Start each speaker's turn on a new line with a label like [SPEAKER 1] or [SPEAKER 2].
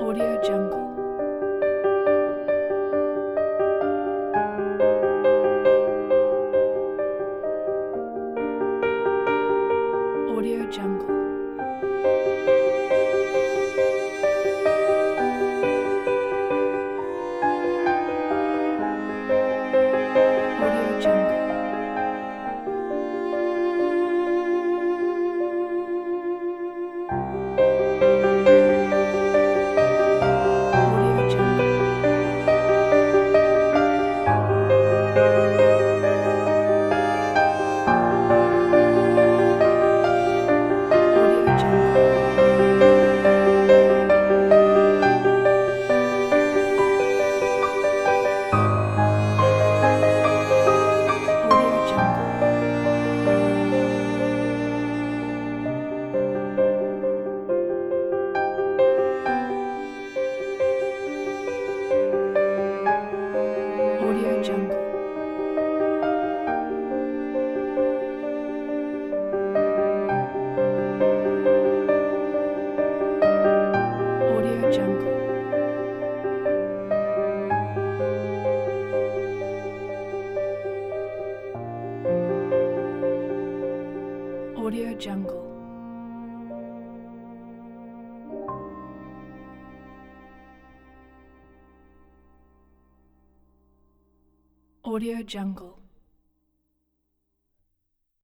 [SPEAKER 1] Audio Jungle. Audio Jungle. Audio Jungle. Audio Jungle. Audio Jungle. Audio Jungle. Audio Jungle. Audio Jungle. Audio Jungle. Audio Jungle.